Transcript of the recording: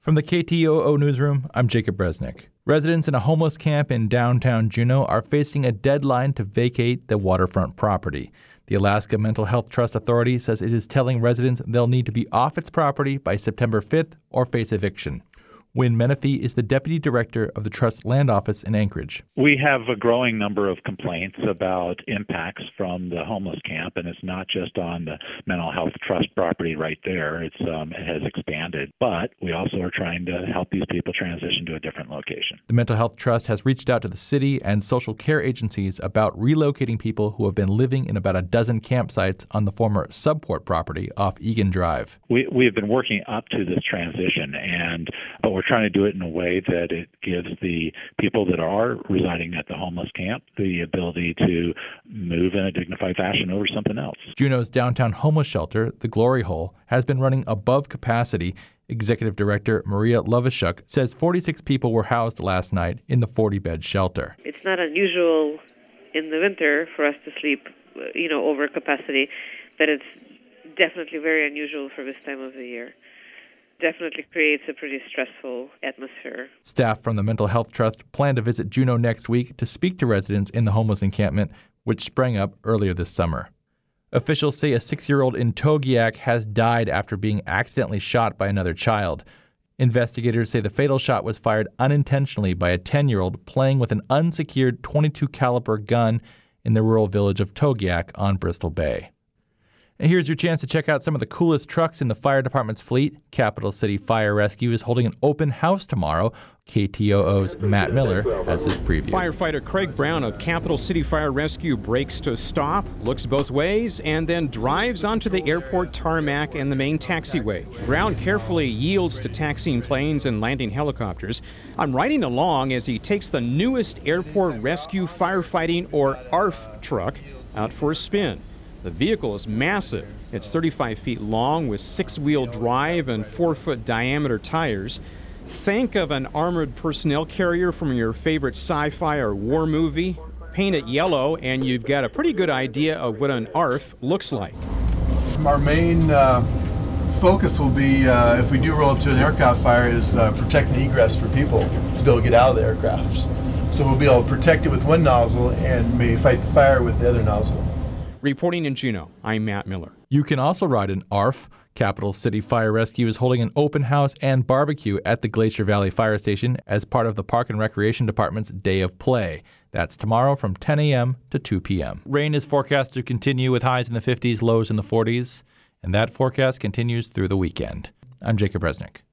From the KTOO newsroom, I'm Jacob Resnick. Residents in a homeless camp in downtown Juneau are facing a deadline to vacate the waterfront property. The Alaska Mental Health Trust Authority says it is telling residents they'll need to be off its property by September 5th or face eviction. Wynn Menefee is the deputy director of the Trust Land Office in Anchorage. We have a growing number of complaints about impacts from the homeless camp, and it's not just on the Mental Health Trust property right there. It has expanded, but we also are trying to help these people transition to a different location. The Mental Health Trust has reached out to the city and social care agencies about relocating people who have been living in about a dozen campsites on the former Subport property off Egan Drive. We have been working up to this transition, but we're trying to do it in a way that it gives the people that are residing at the homeless camp the ability to move in a dignified fashion over something else. Juneau's downtown homeless shelter, the Glory Hole, has been running above capacity. Executive Director Maria Lovishuk says 46 people were housed last night in the 40-bed shelter. It's not unusual in the winter for us to sleep, over capacity, but it's definitely very unusual for this time of the year. Definitely creates a pretty stressful atmosphere. Staff from the Mental Health Trust plan to visit Juneau next week to speak to residents in the homeless encampment, which sprang up earlier this summer. Officials say a 6-year-old in Togiak has died after being accidentally shot by another child. Investigators say the fatal shot was fired unintentionally by a 10-year-old playing with an unsecured .22 caliber gun in the rural village of Togiak on Bristol Bay. And here's your chance to check out some of the coolest trucks in the fire department's fleet. Capital City Fire Rescue is holding an open house tomorrow. KTOO's Matt Miller has his preview. Firefighter Craig Brown of Capital City Fire Rescue brakes to stop, looks both ways, and then drives onto the airport tarmac and the main taxiway. Brown carefully yields to taxiing planes and landing helicopters. I'm riding along as he takes the newest Airport Rescue Firefighting, or ARF, truck out for a spin. The vehicle is massive. It's 35 feet long with 6-wheel drive and 4-foot diameter tires. Think of an armored personnel carrier from your favorite sci-fi or war movie. Paint it yellow and you've got a pretty good idea of what an ARF looks like. Our main focus will be, if we do roll up to an aircraft fire, is protecting the egress for people to be able to get out of the aircraft. So we'll be able to protect it with one nozzle and maybe fight the fire with the other nozzle. Reporting in Juneau, I'm Matt Miller. You can also ride an ARF. Capital City Fire Rescue is holding an open house and barbecue at the Glacier Valley Fire Station as part of the Park and Recreation Department's Day of Play. That's tomorrow from 10 a.m. to 2 p.m. Rain is forecast to continue with highs in the 50s, lows in the 40s, and that forecast continues through the weekend. I'm Jacob Resnick.